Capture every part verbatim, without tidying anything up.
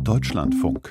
Deutschlandfunk.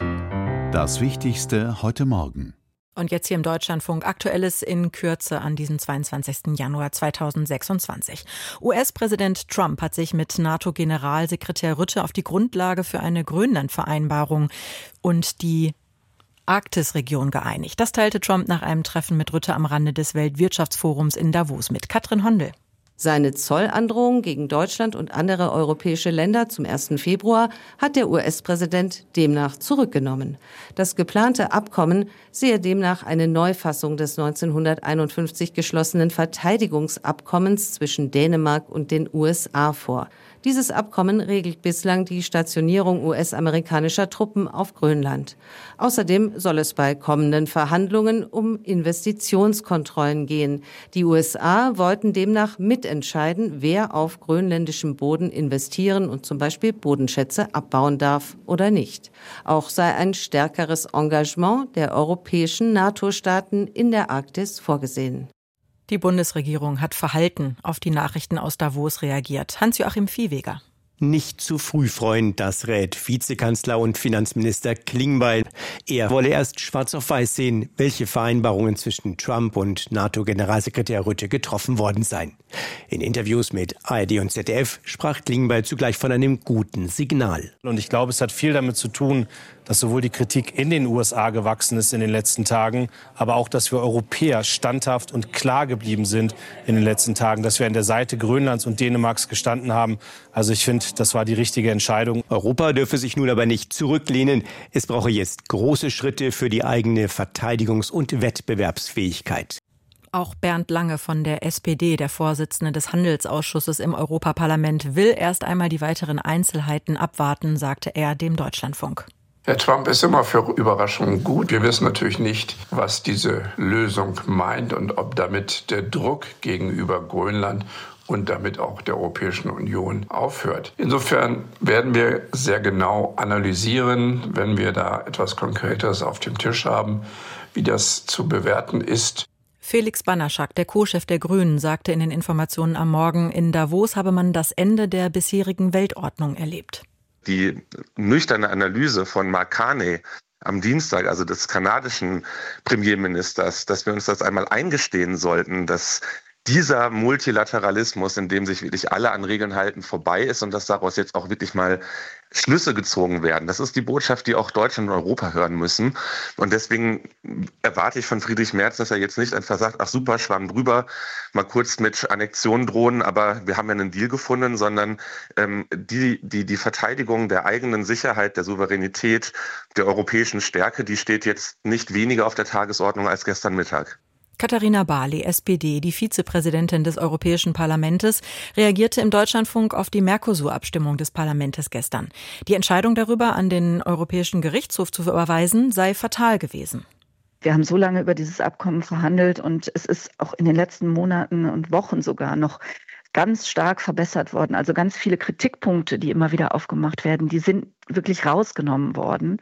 Das Wichtigste heute Morgen. Und jetzt hier im Deutschlandfunk Aktuelles in Kürze an diesem zweiundzwanzigsten Januar zweitausendsechsundzwanzig. U S-Präsident Trump hat sich mit NATO-Generalsekretär Rutte auf die Grundlage für eine Grönland-Vereinbarung und die Arktisregion geeinigt. Das teilte Trump nach einem Treffen mit Rutte am Rande des Weltwirtschaftsforums in Davos mit. Katrin Hondel. Seine Zollandrohung gegen Deutschland und andere europäische Länder zum ersten Februar hat der U S-Präsident demnach zurückgenommen. Das geplante Abkommen sehe demnach eine Neufassung des neunzehnhunderteinundfünfzig geschlossenen Verteidigungsabkommens zwischen Dänemark und den U S A vor. Dieses Abkommen regelt bislang die Stationierung U S-amerikanischer Truppen auf Grönland. Außerdem soll es bei kommenden Verhandlungen um Investitionskontrollen gehen. Die U S A wollten demnach mitentscheiden, wer auf grönländischem Boden investieren und zum Beispiel Bodenschätze abbauen darf oder nicht. Auch sei ein stärkeres Engagement der europäischen NATO-Staaten in der Arktis vorgesehen. Die Bundesregierung hat verhalten auf die Nachrichten aus Davos reagiert. Hans-Joachim Viehweger. Nicht zu früh freuen, das rät Vizekanzler und Finanzminister Klingbeil. Er wolle erst schwarz auf weiß sehen, welche Vereinbarungen zwischen Trump und NATO-Generalsekretär Rutte getroffen worden seien. In Interviews mit A R D und Z D F sprach Klingbeil zugleich von einem guten Signal. Und ich glaube, es hat viel damit zu tun, dass sowohl die Kritik in den U S A gewachsen ist in den letzten Tagen, aber auch, dass wir Europäer standhaft und klar geblieben sind in den letzten Tagen, dass wir an der Seite Grönlands und Dänemarks gestanden haben. Also ich finde, das war die richtige Entscheidung. Europa dürfe sich nun aber nicht zurücklehnen. Es brauche jetzt große Schritte für die eigene Verteidigungs- und Wettbewerbsfähigkeit. Auch Bernd Lange von der S P D, der Vorsitzende des Handelsausschusses im Europaparlament, will erst einmal die weiteren Einzelheiten abwarten, sagte er dem Deutschlandfunk. Herr Trump ist immer für Überraschungen gut. Wir wissen natürlich nicht, was diese Lösung meint und ob damit der Druck gegenüber Grönland und damit auch der Europäischen Union aufhört. Insofern werden wir sehr genau analysieren, wenn wir da etwas Konkretes auf dem Tisch haben, wie das zu bewerten ist. Felix Banaschak, der Co-Chef der Grünen, sagte in den Informationen am Morgen, in Davos habe man das Ende der bisherigen Weltordnung erlebt. Die nüchterne Analyse von Mark Carney am Dienstag, also des kanadischen Premierministers, dass wir uns das einmal eingestehen sollten, dass dieser Multilateralismus, in dem sich wirklich alle an Regeln halten, vorbei ist und dass daraus jetzt auch wirklich mal Schlüsse gezogen werden. Das ist die Botschaft, die auch Deutschland und Europa hören müssen. Und deswegen erwarte ich von Friedrich Merz, dass er jetzt nicht einfach sagt, ach super, Schwamm drüber, mal kurz mit Annexion drohen, aber wir haben ja einen Deal gefunden, sondern ähm, die, die, die Verteidigung der eigenen Sicherheit, der Souveränität, der europäischen Stärke, die steht jetzt nicht weniger auf der Tagesordnung als gestern Mittag. Katharina Barley, S P D, die Vizepräsidentin des Europäischen Parlaments, reagierte im Deutschlandfunk auf die Mercosur-Abstimmung des Parlaments gestern. Die Entscheidung darüber, an den Europäischen Gerichtshof zu überweisen, sei fatal gewesen. Wir haben so lange über dieses Abkommen verhandelt und es ist auch in den letzten Monaten und Wochen sogar noch ganz stark verbessert worden. Also ganz viele Kritikpunkte, die immer wieder aufgemacht werden, die sind wirklich rausgenommen worden.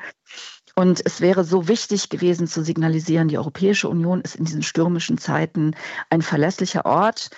Und es wäre so wichtig gewesen zu signalisieren, die Europäische Union ist in diesen stürmischen Zeiten ein verlässlicher Ort,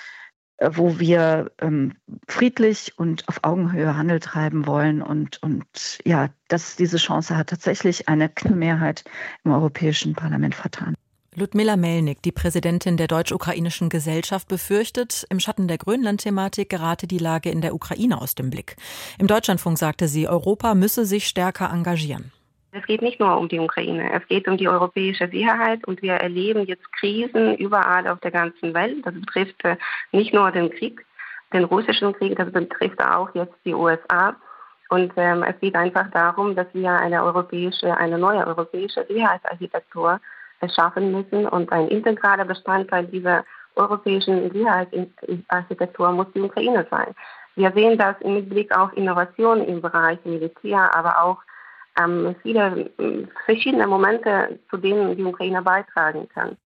wo wir ähm, friedlich und auf Augenhöhe Handel treiben wollen. Und, und ja, dass diese Chance hat tatsächlich eine knappe Mehrheit im Europäischen Parlament vertan. Ludmila Melnik, die Präsidentin der Deutsch-Ukrainischen Gesellschaft, befürchtet, im Schatten der Grönland-Thematik gerate die Lage in der Ukraine aus dem Blick. Im Deutschlandfunk sagte sie, Europa müsse sich stärker engagieren. Es geht nicht nur um die Ukraine, es geht um die europäische Sicherheit und wir erleben jetzt Krisen überall auf der ganzen Welt. Das betrifft nicht nur den Krieg, den russischen Krieg, das betrifft auch jetzt die U S A. Und ähm, es geht einfach darum, dass wir eine europäische, eine neue europäische Sicherheitsarchitektur schaffen müssen und ein integraler Bestandteil dieser europäischen Sicherheitsarchitektur muss die Ukraine sein. Wir sehen das mit Blick auf Innovation im Bereich Militär, aber auch ähm, viele verschiedene Momente, zu denen die Ukraine beitragen kann.